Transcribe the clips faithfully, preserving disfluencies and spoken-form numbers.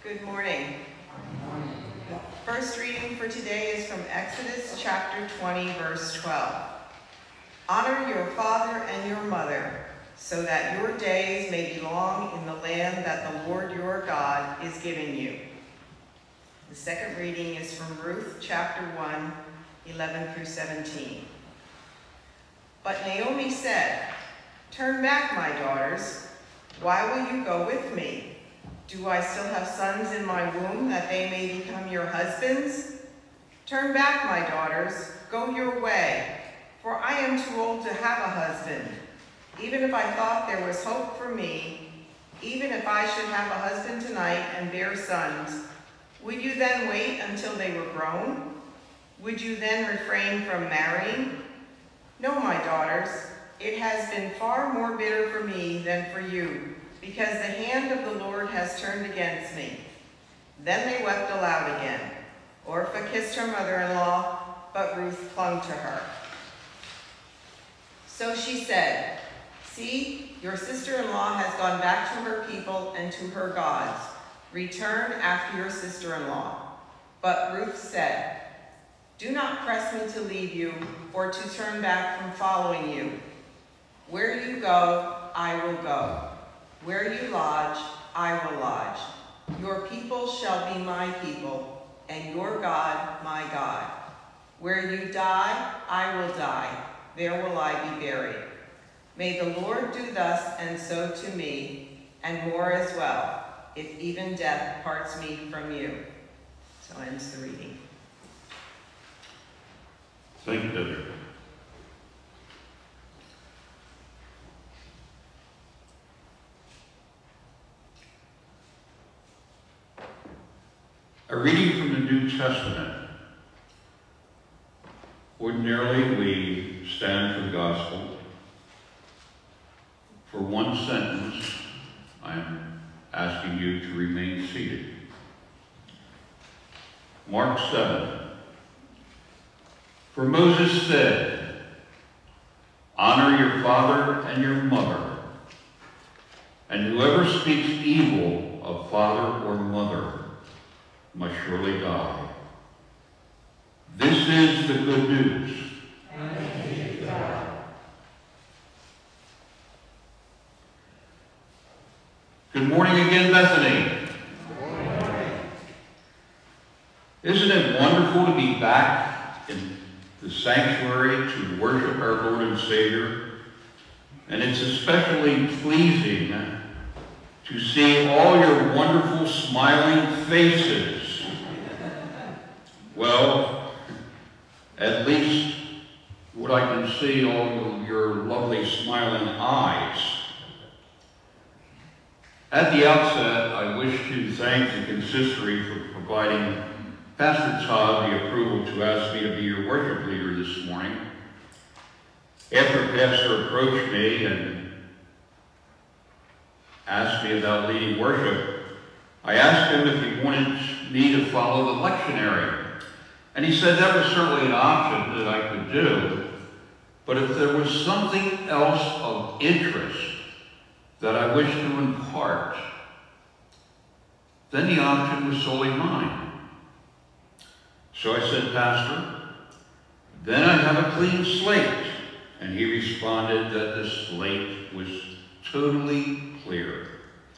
Good morning. The first reading for today is from Exodus chapter twenty, verse twelve. Honor your father and your mother, so that your days may be long in the land that the Lord your God is giving you. The second reading is from Ruth chapter one, eleven through seventeen. But Naomi said, "Turn back, my daughters. Why will you go with me? Do I still have sons in my womb that they may become your husbands? Turn back, my daughters, go your way, for I am too old to have a husband. Even if I thought there was hope for me, even if I should have a husband tonight and bear sons, would you then wait until they were grown? Would you then refrain from marrying? No, my daughters, it has been far more bitter for me than for you, because the hand of the Lord has turned against me." Then they wept aloud again. Orpah kissed her mother-in-law, but Ruth clung to her. So she said, "See, your sister-in-law has gone back to her people and to her gods. Return after your sister-in-law." But Ruth said, "Do not press me to leave you or to turn back from following you. Where you go, I will go. Where you lodge, I will lodge. Your people shall be my people, and your God my God. Where you die, I will die. There will I be buried. May the Lord do thus and so to me, and more as well, if even death parts me from you." So ends the reading. Thank you, Debbie. A reading from the New Testament. Ordinarily, we stand for the gospel. For one sentence, I am asking you to remain seated. Mark seven. For Moses said, "Honor your father and your mother, and whoever speaks evil of father or mother must surely die." This is the good news. Thanks be to God. Good morning again, Bethany. Good morning. Isn't it wonderful to be back in the sanctuary to worship our Lord and Savior? And it's especially pleasing to see all your wonderful smiling faces. Well, at least what I can see, all of your lovely smiling eyes. At the outset, I wish to thank the consistory for providing Pastor Todd the approval to ask me to be your worship leader this morning. After Pastor approached me and asked me about leading worship, I asked him if he wanted me to follow the lectionary. And he said that was certainly an option that I could do, but if there was something else of interest that I wished to impart, then the option was solely mine. So I said, "Pastor, then I have a clean slate." And he responded that the slate was totally clear.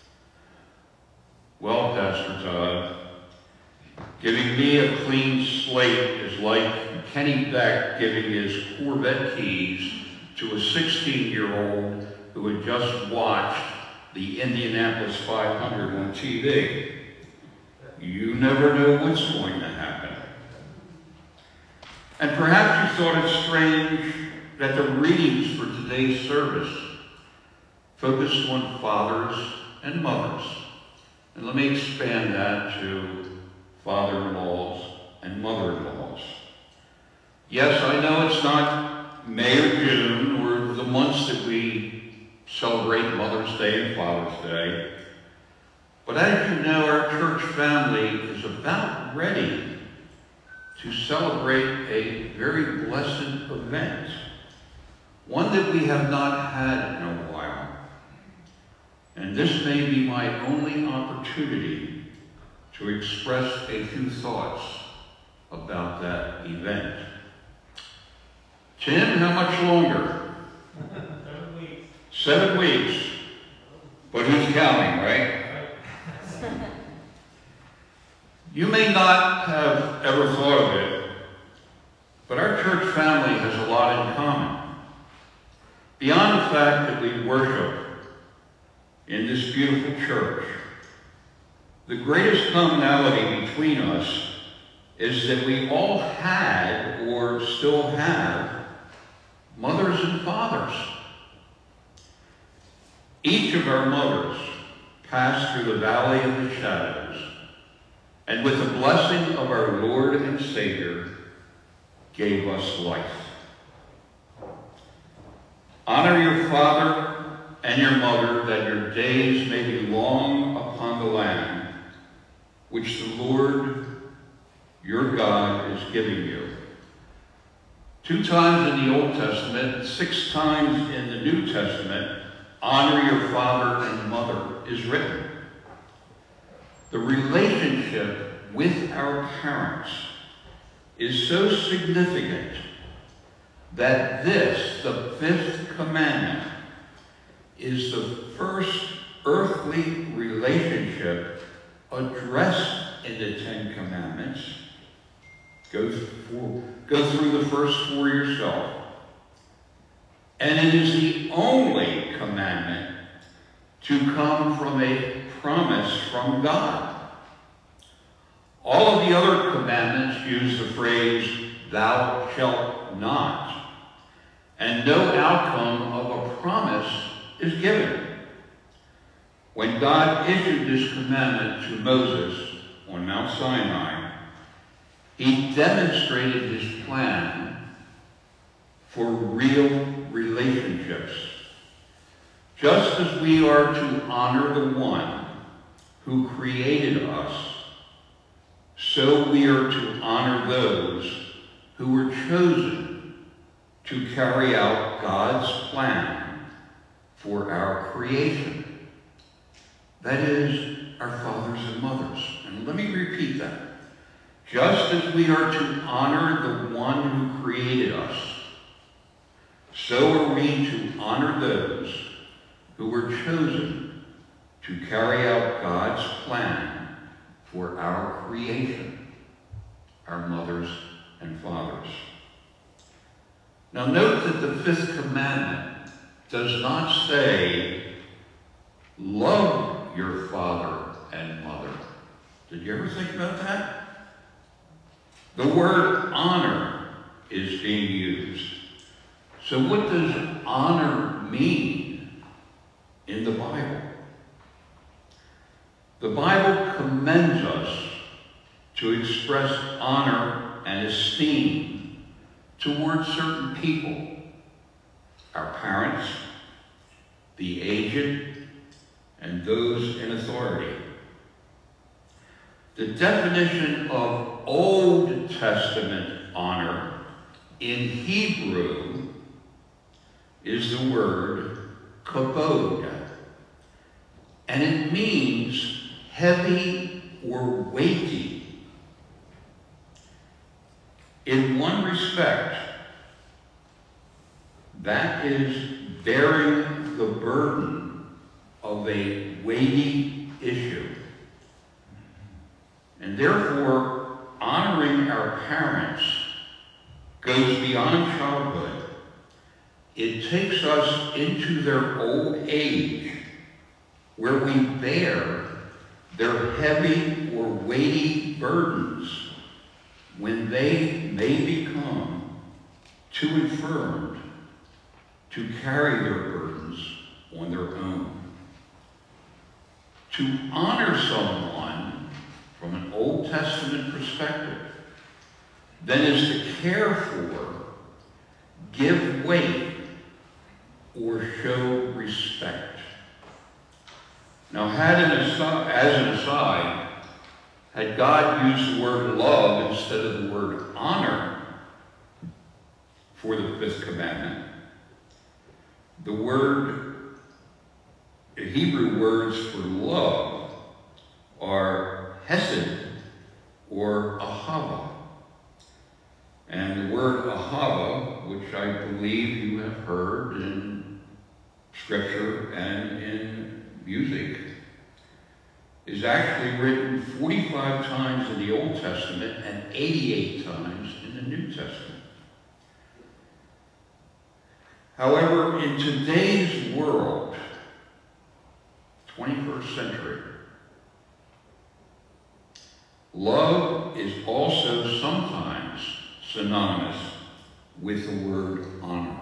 Well, Pastor Todd, giving me a clean slate is like Kenny Beck giving his Corvette keys to a sixteen-year-old who had just watched the Indianapolis five hundred on T V. You never know what's going to happen. And perhaps you thought it strange that the readings for today's service focused on fathers and mothers. And let me expand that to father-in-laws and mother-in-laws. Yes, I know it's not May or June or the months that we celebrate Mother's Day and Father's Day, but as you know, our church family is about ready to celebrate a very blessed event, one that we have not had in a while. And this may be my only opportunity to express a few thoughts about that event. Tim, how much longer? Seven weeks. Seven weeks. But who's counting, right? You may not have ever thought of it, but our church family has a lot in common. Beyond the fact that we worship in this beautiful church, the greatest commonality between us is that we all had, or still have, mothers and fathers. Each of our mothers passed through the valley of the shadows, and with the blessing of our Lord and Savior, gave us life. Honor your father and your mother, that your days may be long upon the land, which the Lord your God is giving you. Two times in the Old Testament, and six times in the New Testament, honor your father and mother is written. The relationship with our parents is so significant that this, the fifth commandment, is the first earthly relationship addressed in the Ten Commandments. Go through, go through the first four yourself. And it is the only commandment to come from a promise from God. All of the other commandments use the phrase, thou shalt not, and no outcome of a promise is given. When God issued this commandment to Moses on Mount Sinai, he demonstrated his plan for real relationships. Just as we are to honor the one who created us, so we are to honor those who were chosen to carry out God's plan for our creation. That is, our fathers and mothers. And let me repeat that. Just as we are to honor the one who created us, so are we to honor those who were chosen to carry out God's plan for our creation, our mothers and fathers. Now note that the fifth commandment does not say, love your father and mother. Did you ever think about that? The word honor is being used. So what does honor mean in the Bible? The Bible commends us to express honor and esteem towards certain people, our parents, the aged, and those in authority. The definition of Old Testament honor in Hebrew is the word kabod, and it means heavy or weighty. In one respect, that is bearing the burden of a weighty issue. And therefore, honoring our parents goes beyond childhood. It takes us into their old age, where we bear their heavy or weighty burdens when they may become too infirmed to carry their burdens on their own. To honor someone from an Old Testament perspective, then is to care for, give weight, or show respect. Now, had an aside, as an aside, had God used the word love instead of the word honor for the fifth commandment, the word, the Hebrew words for love are hesed believe you have heard in Scripture and in music, is actually written forty-five times in the Old Testament and eighty-eight times in the New Testament. However, in today's world, twenty-first century, love is also sometimes synonymous with the word honor.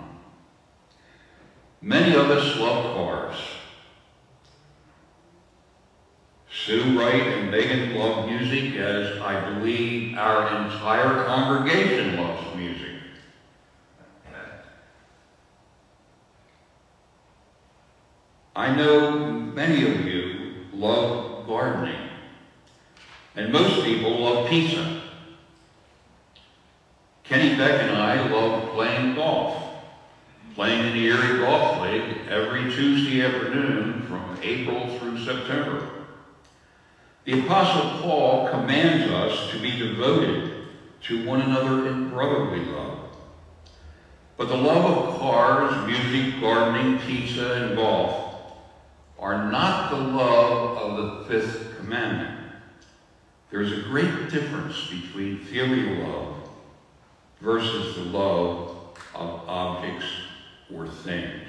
Many of us love cars. Sue Wright and Megan love music, as I believe our entire congregation loves music. I know many of you love gardening, and most people love pizza. Kenny Beck and I love playing golf, playing in the Erie Golf League every Tuesday afternoon from April through September. The Apostle Paul commands us to be devoted to one another in brotherly love. But the love of cars, music, gardening, pizza, and golf are not the love of the fifth commandment. There is a great difference between filial love versus the love of objects or things.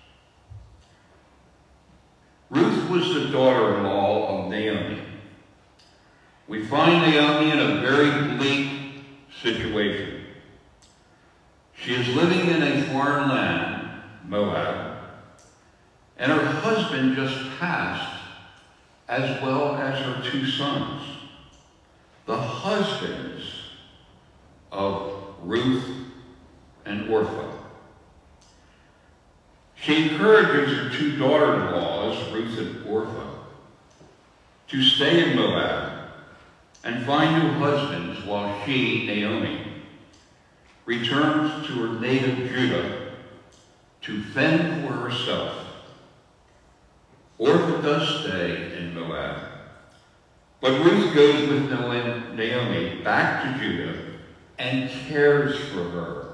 Ruth was the daughter-in-law of Naomi. We find Naomi in a very bleak situation. She is living in a foreign land, Moab, and her husband just passed, as well as her two sons, the husbands of Ruth and Orpah. She encourages her two daughter-in-laws, Ruth and Orpah, to stay in Moab and find new husbands while she, Naomi, returns to her native Judah to fend for herself. Orpah does stay in Moab, but Ruth goes with Naomi back to Judah and cares for her.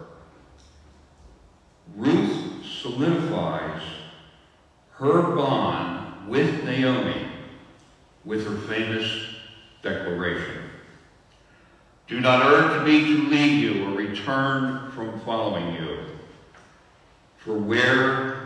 Ruth solidifies her bond with Naomi with her famous declaration, "Do not urge me to leave you or return from following you, for where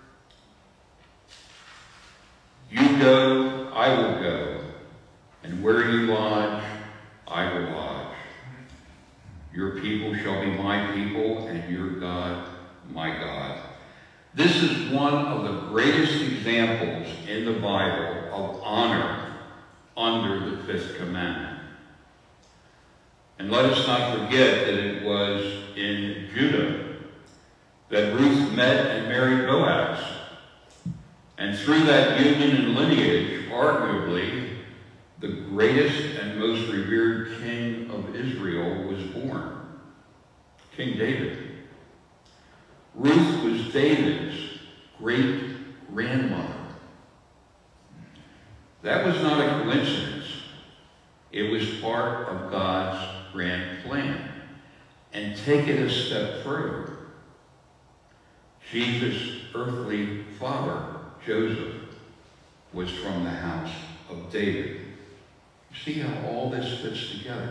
you go, I will go, and where you lodge, I will lodge. Your people shall be my people, and your God, my God." This is one of the greatest examples in the Bible of honor under the fifth commandment. And let us not forget that it was in Judah that Ruth met and married Boaz. And through that union and lineage, arguably, the greatest and most revered king of Israel was born, King David. Ruth was David's great-grandmother. That was not a coincidence. It was part of God's grand plan. And take it a step further. Jesus' earthly father, Joseph, was from the house of David. See how all this fits together?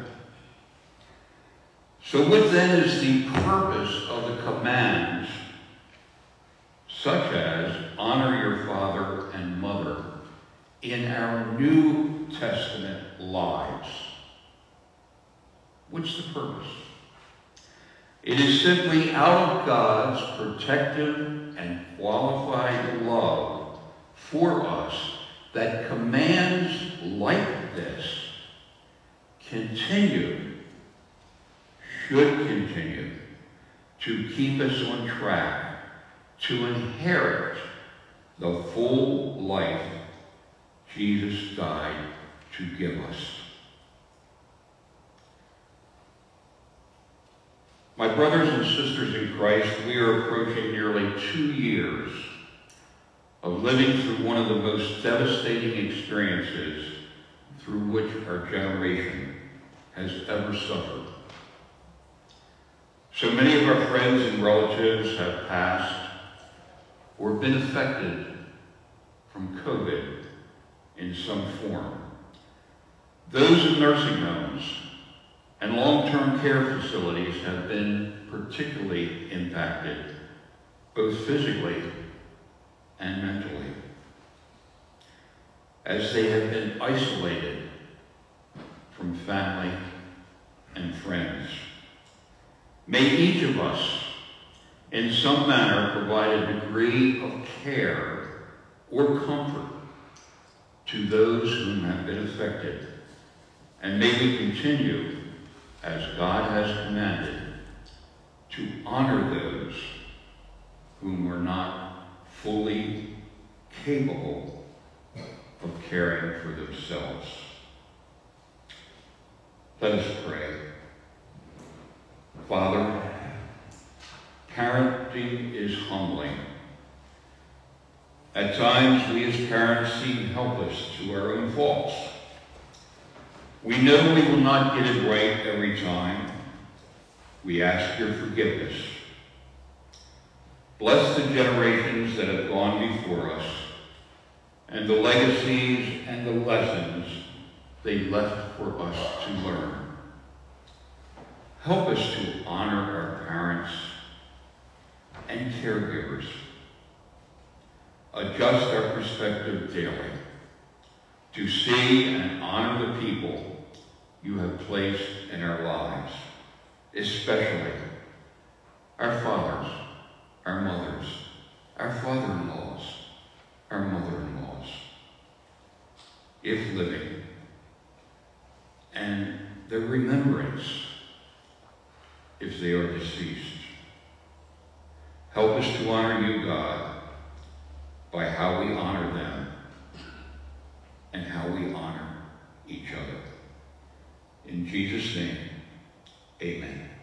So what then is the purpose of the commands, such as honor your father and mother, in our New Testament lives? What's the purpose? It is simply out of God's protective and qualified love for us that commands like this continue, should continue, to keep us on track to inherit the full life Jesus died to give us. My brothers and sisters in Christ, we are approaching nearly two years of living through one of the most devastating experiences through which our generation has ever suffered. So many of our friends and relatives have passed or been affected from COVID in some form. Those in nursing homes and long-term care facilities have been particularly impacted, both physically and mentally, as they have been isolated from family and friends. May each of us, in some manner, provide a degree of care or comfort to those whom have been affected, and may we continue, as God has commanded, to honor those whom were not fully capable of caring for themselves. Let us pray. Father, parenting is humbling. At times, we as parents seem helpless to our own faults. We know we will not get it right every time. We ask your forgiveness. Bless the generations that have gone before us and the legacies and the lessons they left for us to learn. Help us to honor our parents and caregivers. Adjust our perspective daily to see and honor the people you have placed in our lives, especially our fathers, our mothers, our father-in-laws, our mother-in-laws, if living, and their remembrance if they are deceased. Help us to honor you, God, by how we honor them and how we honor each other. In Jesus' name, amen.